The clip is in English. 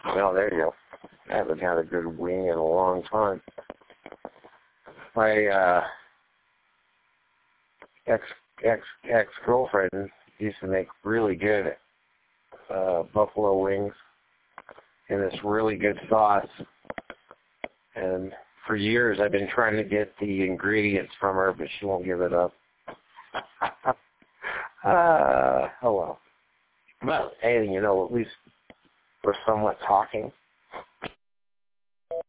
Well, there you go. I haven't had a good wing in a long time. My ex-girlfriend used to make really good buffalo wings in this really good sauce. And for years I've been trying to get the ingredients from her, but she won't give it up. Oh well. Well, hey, at least we're somewhat talking.